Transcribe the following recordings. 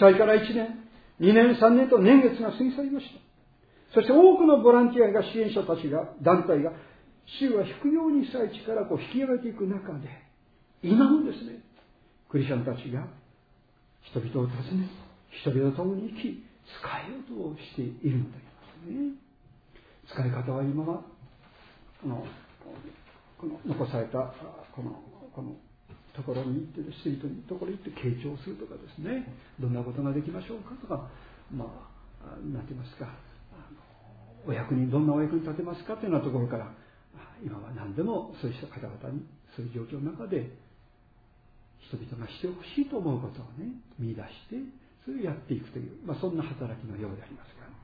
災から1年、2年、3年と年月が過ぎ去りました。そして多くのボランティアが支援者たちが、団体が、主は引くように被災地から引き上げていく中で、今もですね、クリスチャンたちが人々を訪ね、人々と共に生き、使えようとしているのでありますね。使い方は今は、この残されたこのところに行って、ストリートのところに行って傾聴するとかですね、どんなことができましょうかとか、なんて言いますか、お役にどんなお役に立てますかというようなところから、今は何でもそうした方々にそういう状況の中で人々がしてほしいと思うことをね、見出してそれをやっていくという、そんな働きのようでありますが、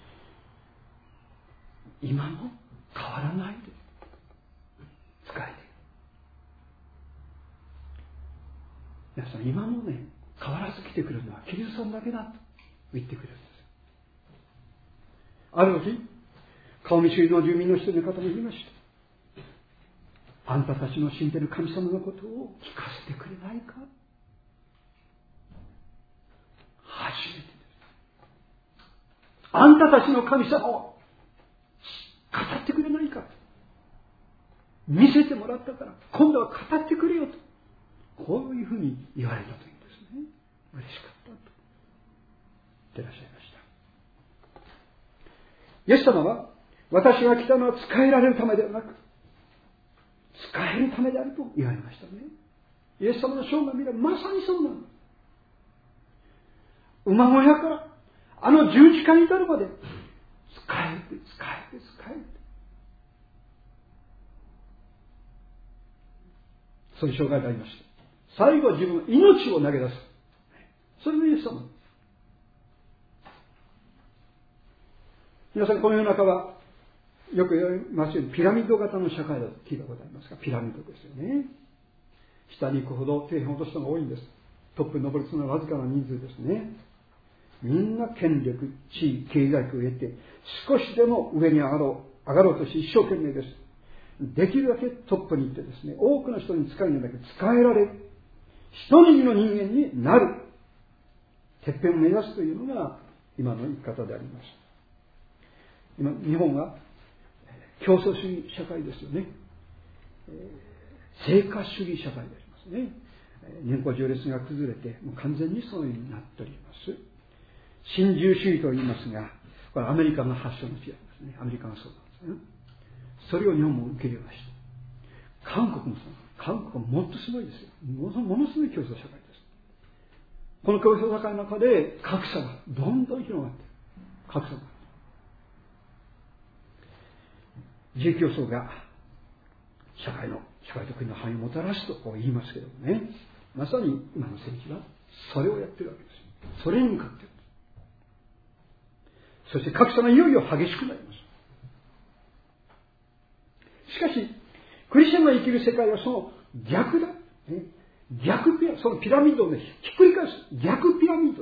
今も変わらないで使えている。皆さん、今もね、変わらず来てくるのはキリストさんだけだと言ってくれるんです。ある時、顔見知りの住民の一人の方に言いました。あんたたちの信じている神様のことを聞かせてくれないか。初めてです。あんたたちの神様を語ってくれないか。見せてもらったから今度は語ってくれよと、こういうふうに言われたというんですね。嬉しかったと言ってらっしゃいました。イエス様は、私が来たのは仕えられるためではなく使えるためであると言われましたね。イエス様の生涯を見ればまさにそうなの。馬小屋からあの十字架に至るまで使えてそういう生涯でありました。最後は自分の命を投げ出す、それがイエス様。皆さん、この世の中はよく言われますようにピラミッド型の社会だと聞いたことありますが、ピラミッドですよね。下に行くほど底辺を落とす人が多いんです。トップに登るそのわずかな人数ですね。みんな権力、地位、経済力を得て少しでも上に上がろうとし一生懸命です。できるだけトップに行ってですね、多くの人に使えるんだけど使えられる一握りの人間になる、てっぺんを目指すというのが今の生き方であります。今日本は競争主義社会ですよね。成果主義社会でありますね。年功序列が崩れてもう完全にそういうふうになっております。新自由主義と言いますが、これアメリカが発祥の地ですね。アメリカがそうなんですね。それを日本も受け入れました。韓国もそう。韓国はもっとすごいですよ。ものすごい競争社会です。この競争社会の中で格差がどんどん広がっている。格差が自由競争が社会と国の繁栄をもたらすと言いますけどもね、まさに今の政治はそれをやっているわけです。それに向かっている。そして格差がいよいよ激しくなります。しかしクリスチャンが生きる世界はその逆だ、そのピラミッドをひっくり返す逆ピラミッド。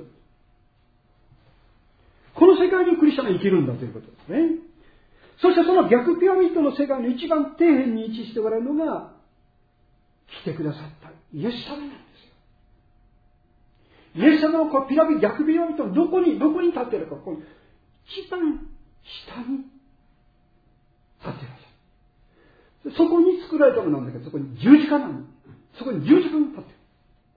この世界にクリスチャンが生きるんだということですね。そしてその逆ピラミッドの世界の一番底辺に位置しておられるのが来てくださったイエス様なんですよ。イエス様のこの逆ピラミッドのどこに立っているか、この一番下に立っていらっしゃる。そこに作られたものなんだけど、そこに十字架なの。そこに十字架が立っている。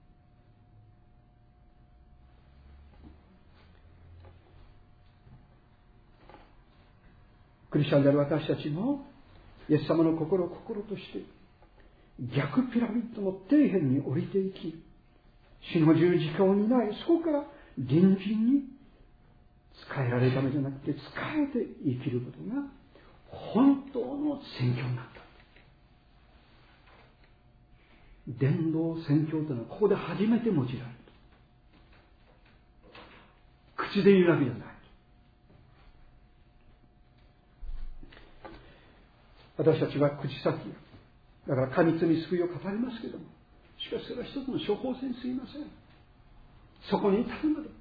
クリスチャンである私たちもイエス様の心を心として逆ピラミッドの底辺に降りていき、死の十字架を担い、そこから隣人に使えられるためじゃなくて使えて生きることが本当の宣教になった。伝道宣教というのはここで初めて用いられる。口で言うだけじゃない。私たちは口先だから過密に救いを語りますけれども、しかしそれは一つの処方箋にすぎません。そこに至るまで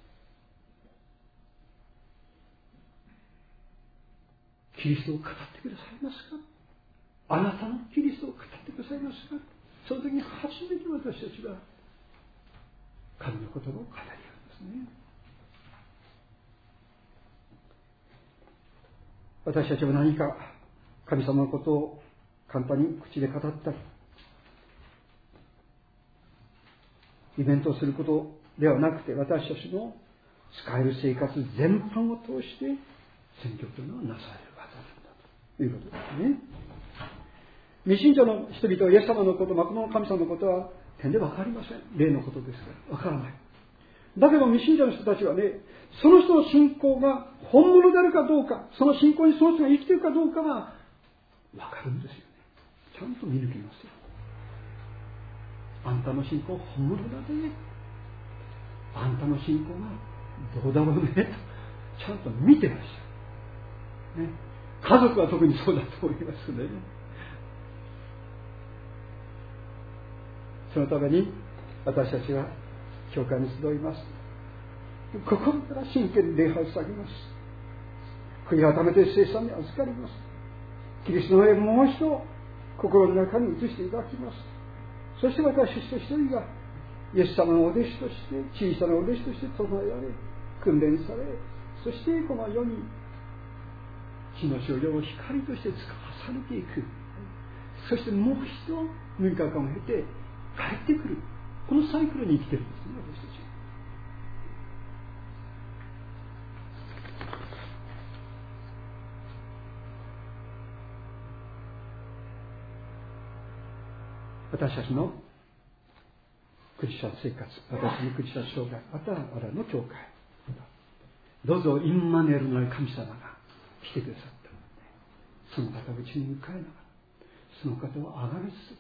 キリストを語ってくださいますか。あなたのキリストを語ってくださいますか。その時に初めて私たちは神の言葉を語り合うんです。 ね。私たちは何か神様のことを簡単に口で語ったり、イベントをすることではなくて、私たちの使える生活全般を通して宣教というのはなされるはずなんだということですね。未信者の人々はイエス様のこと、誠の神様のことは点で分かりません。霊のことですから分からない。だけど未信者の人たちはね、その人の信仰が本物であるかどうか、その信仰にその人が生きているかどうかが分かるんですよね。ちゃんと見抜きますよ。あんたの信仰本物だね。あんたの信仰がどうだろうねとちゃんと見てらっしゃる、ね、家族は特にそうだと思いますね。そのために私たちは教会に集います。心から真剣に礼拝を捧げます。悔い改めて聖餐に預かります。キリストの絵をもう一度心の中に移していただきます。そして私一人一人がイエス様のお弟子として小さなお弟子として唱えられ訓練され、そしてこの世に火の少女を光として使わされていく。そしてもう一度6日間を経て帰ってくる、このサイクルに生きているんですね、私たち。私たちのクリスチャン生活、私のクリスチャン生涯、また我々の教会、どうぞインマネルなる神様が来てくださった。その方をうちに迎えながら、その方を崇めつつ、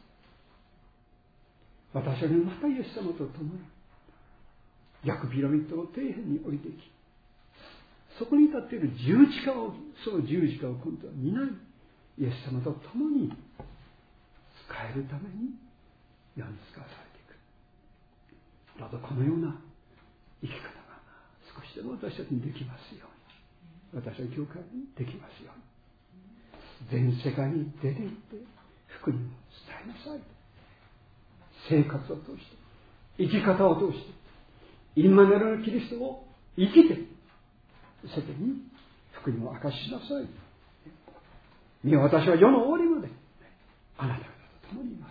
私はまたイエス様と共に逆ピラミッドの底辺に降りてき、そこに立っている十字架を、その十字架を今度は担い、イエス様と共に使えるために世に使わされていく。どうぞこのような生き方が少しでも私たちにできますように、私は教会にできますように、全世界に出て行って福音を伝えなさい。生活を通して、生き方を通して、インマヌエルのキリストを生きて世間に福音を明かしなさい。見よ、私は世の終わりまであなた方と共にいます。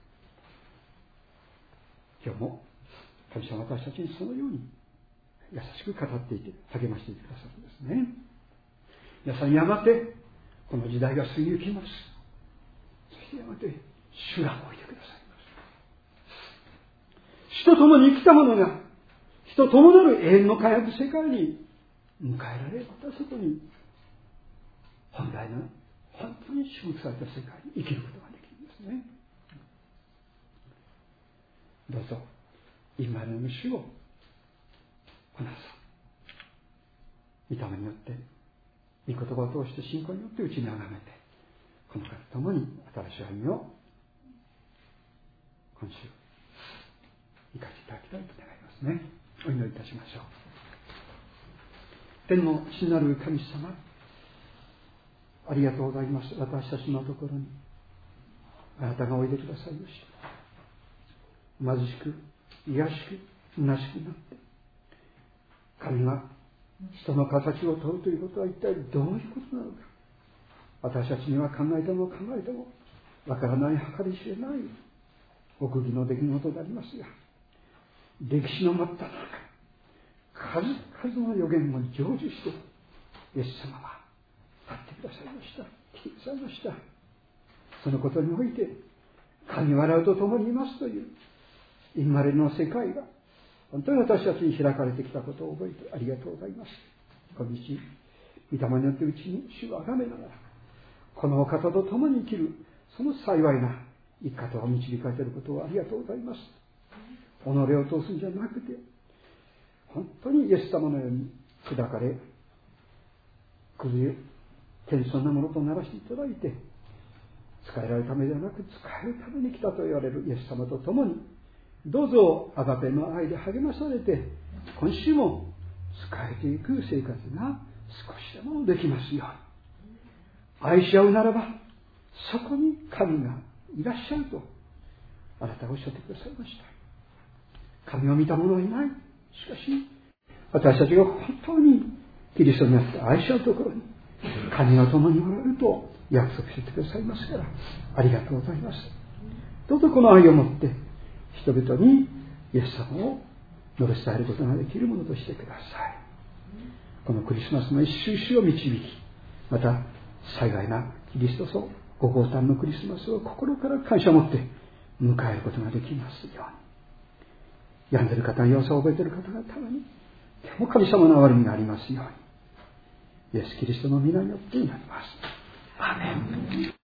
今日も神様は私たちにそのように優しく語っていて励ましていてくださるんですね。皆さん、やがてこの時代が過ぎ行きます。そしてやがて主がおいてください。主と共に生きた者が主と共なる永遠の輝く世界に迎えられ、またそこに本来の本当に祝福された世界に生きることができるんですね。どうぞ今の主をこなさ御霊によって御言葉を通して信仰によってうちにあがめて、この方と共に新しい歩みを今週生かしていただきたいと願いますね。お祈りいたしましょう。天の父なる神様、ありがとうございます。私たちのところにあなたがおいでくださいました。貧しく卑しく虚しくなって神が人の形を問うということは一体どういうことなのか、私たちには考えても考えてもわからない計り知れない奥義の出来事でありますが、歴史の真った中、数々の予言を成就してイエス様は立ってくださいました。来てくださいました。そのことにおいて神はあなたと共にいますというインマレルの世界が本当に私たちに開かれてきたことを覚えてありがとうございます。今日御霊によってうちに主をあがめながら、このお方と共に生きるその幸いな生き方を導かれていることをありがとうございます。己を通すんじゃなくて、本当にイエス様のように砕かれ、崩れ謙遜なものとならしていただいて、使えられるためではなく使えるために来たと言われるイエス様と共に、どうぞアガペの愛で励まされて、今週も使えていく生活が少しでもできますように。愛し合うならばそこに神がいらっしゃるとあなたはおっしゃってくださいました。神を見た者はいない。しかし私たちが本当にキリストにあって愛し合うところに神が共におられると約束してくださいますから、ありがとうございます。どうぞこの愛を持って人々にイエス様を述べ伝えることができるものとしてください。このクリスマスの一週一週を導き、また幸いなキリストとご降誕のクリスマスを心から感謝を持って迎えることができますように。病んでいる方、弱さを覚えている方がためにでも神様の憐れみがありますように、イエス・キリストの皆によって祈ります。アーメン。